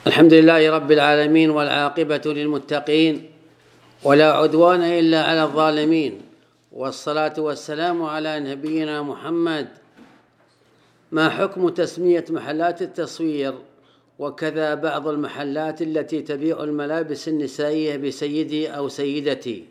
الحمد لله رب العالمين، والعاقبة للمتقين، ولا عدوان إلا على الظالمين، والصلاة والسلام على نبينا محمد. ما حكم تسمية محلات التصوير وكذا بعض المحلات التي تبيع الملابس النسائية بسيدي أو سيدتي؟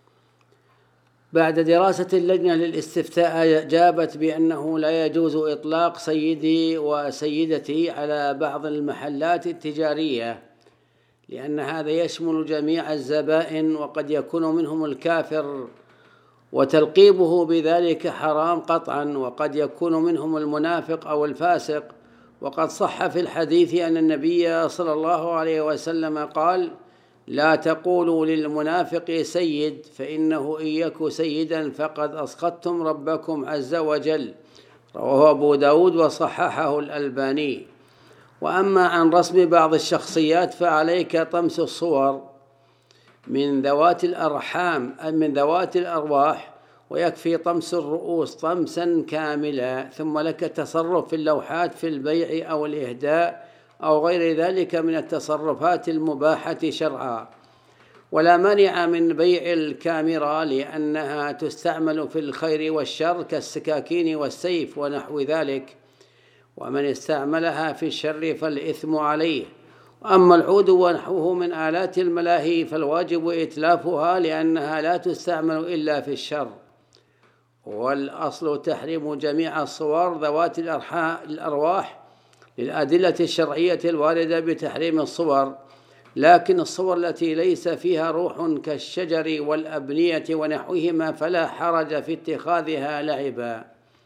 بعد دراسة اللجنة للاستفتاء جابت بأنه لا يجوز إطلاق سيدي وسيدتي على بعض المحلات التجارية، لأن هذا يشمل جميع الزبائن، وقد يكون منهم الكافر وتلقيبه بذلك حرام قطعا، وقد يكون منهم المنافق أو الفاسق. وقد صح في الحديث أن النبي صلى الله عليه وسلم قال: لا تقولوا للمنافق سيد، فإنه إن يك سيدا فقد أسخطتم ربكم عز وجل. رواه أبو داود وصححه الألباني. وأما عن رسم بعض الشخصيات فعليك طمس الصور من ذوات الأرحام أو من ذوات الأرواح، ويكفي طمس الرؤوس طمسا كاملا، ثم لك التصرف في اللوحات في البيع أو الإهداء أو غير ذلك من التصرفات المباحة شرعا. ولا مانع من بيع الكاميرا، لأنها تستعمل في الخير والشر كالسكاكين والسيف ونحو ذلك، ومن استعملها في الشر فالإثم عليه. أما العود ونحوه من آلات الملاهي فالواجب إتلافها، لأنها لا تستعمل إلا في الشر. والأصل تحريم جميع الصور ذوات الأرواح للأدلة الشرعية الواردة بتحريم الصور، لكن الصور التي ليس فيها روح كالشجر والأبنية ونحوهما فلا حرج في اتخاذها لعبا.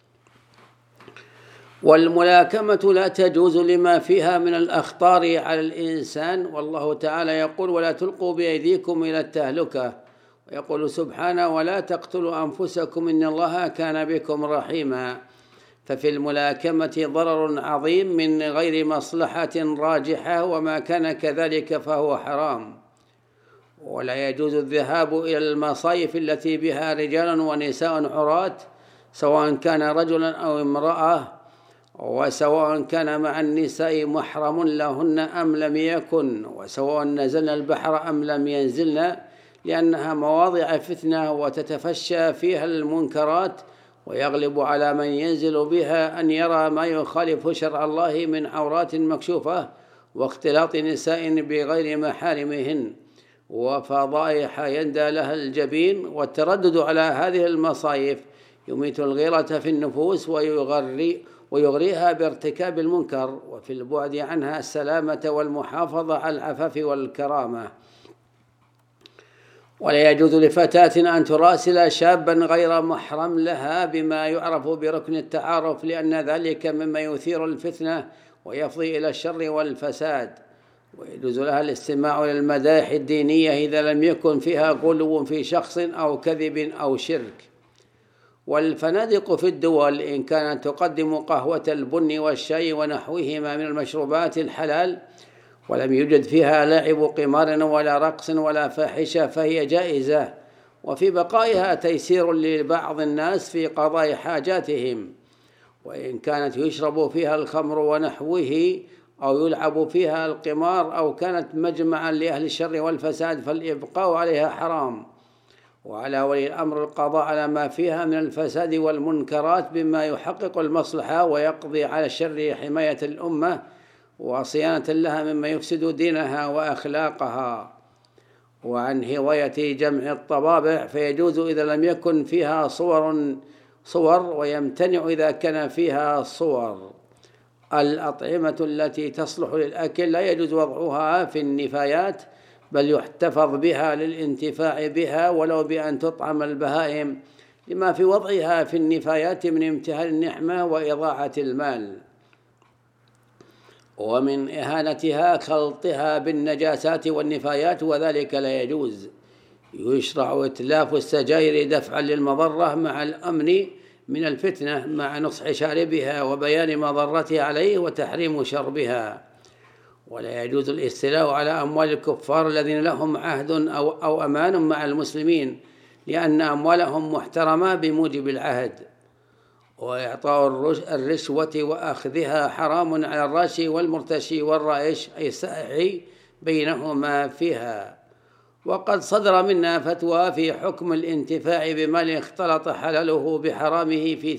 والملاكمة لا تجوز لما فيها من الأخطار على الإنسان، والله تعالى يقول: ولا تلقوا بأيديكم إلى التهلكة، ويقول سبحانه: ولا تقتلوا أنفسكم إن الله كان بكم رحيما. ففي الملاكمة ضرر عظيم من غير مصلحة راجحة، وما كان كذلك فهو حرام. ولا يجوز الذهاب إلى المصايف التي بها رجال ونساء عراة، سواء كان رجلا أو امرأة، وسواء كان مع النساء محرم لهن أم لم يكن، وسواء نزلن البحر أم لم ينزلن، لأنها مواضع فتنة وتتفشى فيها المنكرات، ويغلب على من ينزل بها أن يرى ما يخالف شرع الله من عورات مكشوفة واختلاط نساء بغير محارمهن وفضائح يندى لها الجبين. والتردد على هذه المصايف يميت الغيرة في النفوس ويغريها بارتكاب المنكر، وفي البعد عنها السلامة والمحافظة على العفاف والكرامة. ولا يجوز لفتاة أن تراسل شابا غير محرم لها بما يعرف بركن التعارف، لأن ذلك مما يثير الفتنة ويفضي إلى الشر والفساد. ويجوز لها الاستماع إلى المدائح الدينية إذا لم يكن فيها غلو في شخص أو كذب أو شرك. والفنادق في الدول إن كانت تقدم قهوة البن والشاي ونحوهما من المشروبات الحلال، ولم يوجد فيها لعب قمار ولا رقص ولا فاحشة، فهي جائزة، وفي بقائها تيسير لبعض الناس في قضاء حاجاتهم. وإن كانت يشرب فيها الخمر ونحوه أو يلعب فيها القمار أو كانت مجمعا لأهل الشر والفساد فالإبقاء عليها حرام. وعلى ولي الأمر القضاء على ما فيها من الفساد والمنكرات بما يحقق المصلحة ويقضي على الشر، حماية الأمة وصيانة لها مما يفسد دينها وأخلاقها. وعن هواية جمع الطبابع فيجوز إذا لم يكن فيها صور، ويمتنع إذا كان فيها صور. الأطعمة التي تصلح للأكل لا يجوز وضعها في النفايات، بل يحتفظ بها للانتفاع بها ولو بأن تطعم البهائم، لما في وضعها في النفايات من امتهان النعمة وإضاعة المال. ومن إهانتها خلطها بالنجاسات والنفايات، وذلك لا يجوز. يشرع إتلاف السجائر دفعا للمضرة مع الأمن من الفتنة، مع نصح شاربها وبيان مضرتها عليه وتحريم شربها. ولا يجوز الاستيلاء على أموال الكفار الذين لهم عهد أو أمان مع المسلمين، لأن أموالهم محترمة بموجب العهد. وإعطاء الرشوة وأخذها حرام على الراشي والمرتشي والرائش أي السائح بينهما فيها. وقد صدر منا فتوى في حكم الانتفاع بمال اختلط حلله بحرامه في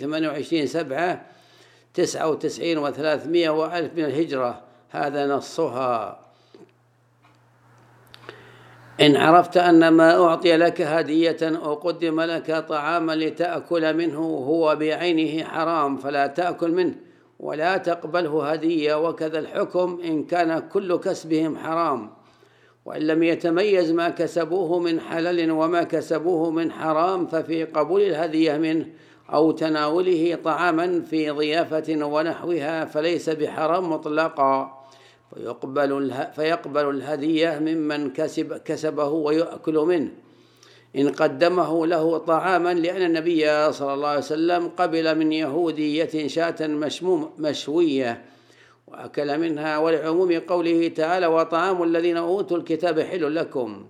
28/7/99 و300 وألف من الهجرة، هذا نصها: إن عرفت أن ما أعطي لك هدية أو قدم لك طعاما لتأكل منه هو بعينه حرام فلا تأكل منه ولا تقبله هدية. وكذا الحكم إن كان كل كسبهم حرام، وإن لم يتميز ما كسبوه من حلال وما كسبوه من حرام ففي قبول الهدية منه أو تناوله طعاما في ضيافة ونحوها فليس بحرام مطلقا، فيقبل الهدية ممن كسبه ويأكل منه إن قدمه له طعاما، لأن النبي صلى الله عليه وسلم قبل من يهودية شاة مشوية وأكل منها، ولعموم قوله تعالى: وطعام الذين أوتوا الكتاب حل لكم.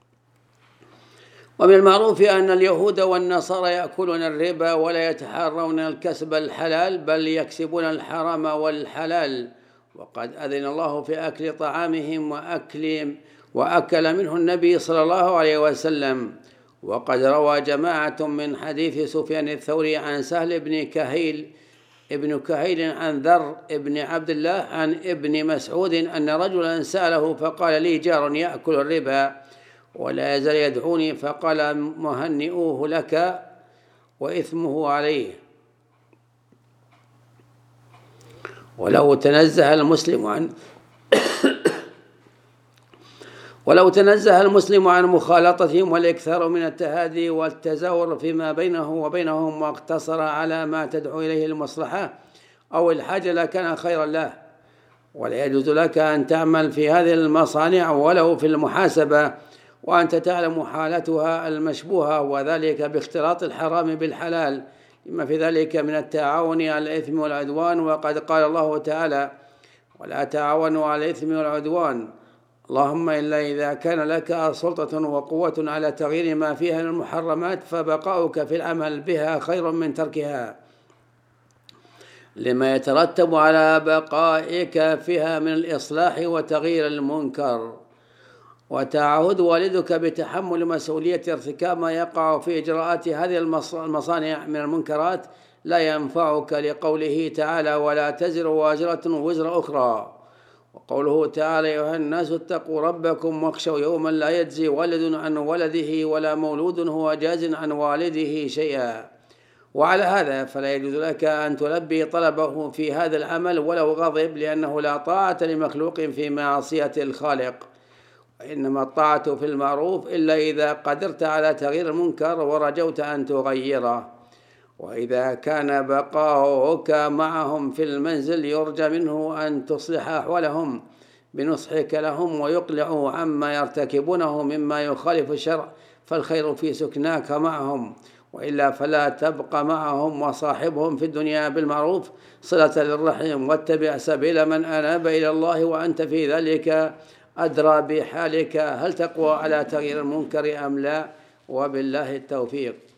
ومن المعروف أن اليهود والنصارى يأكلون الربا ولا يتحرون الكسب الحلال بل يكسبون الحرام والحلال، وقد أذن الله في أكل طعامهم وأكل منه النبي صلى الله عليه وسلم. وقد روى جماعة من حديث سفيان الثوري عن سهل ابن كهيل عن ذر ابن عبد الله عن ابن مسعود أن رجلا سأله فقال: لي جار يأكل الربا ولا يزال يدعوني، فقال: مهنئوه لك وإثمه عليه. ولو تنزه المسلم عن مخالطتهم والإكثار من التهادي والتزاور فيما بينه وبينهم واقتصر على ما تدعو إليه المصلحة أو الحاجة لكان خيرا له. ولا يجوز لك أن تعمل في هذه المصانع ولو في المحاسبة وأنت تعلم حالتها المشبوهة، وذلك باختلاط الحرام بالحلال لما في ذلك من التعاون على الإثم والعدوان. وقد قال الله تعالى: ولا تعاونوا على الإثم والعدوان. اللهم إلا إذا كان لك سلطة وقوة على تغيير ما فيها من المحرمات فبقاؤك في العمل بها خير من تركها، لما يترتب على بقائك فيها من الإصلاح وتغيير المنكر. وتعهد والدك بتحمل مسؤولية ارتكاب ما يقع في إجراءات هذه المصانع من المنكرات لا ينفعك، لقوله تعالى: ولا تزر وازرة وزر أخرى. وقوله تعالى: أيها الناس اتقوا ربكم واخشوا يوما لا يجزي والد عن ولده ولا مولود هو جاز عن والده شيئا. وعلى هذا فلا يجوز لك أن تلبي طلبه في هذا العمل ولو غضب، لأنه لا طاعة لمخلوق في معصية الخالق، وإنما الطاعة في المعروف إلا إذا قدرت على تغيير المنكر ورجوت أن تغيره. وإذا كان بقاؤك معهم في المنزل يرجى منه أن تصلح أحوالهم بنصحك لهم ويقلعوا عما يرتكبونه مما يخالف الشرع، فالخير في سكناك معهم، وإلا فلا تبقى معهم وصاحبهم في الدنيا بالمعروف صلة للرحم، واتبع سبيل من أناب إلى الله وأنت في ذلك أدرى بحالك هل تقوى على تغيير المنكر أم لا، وبالله التوفيق.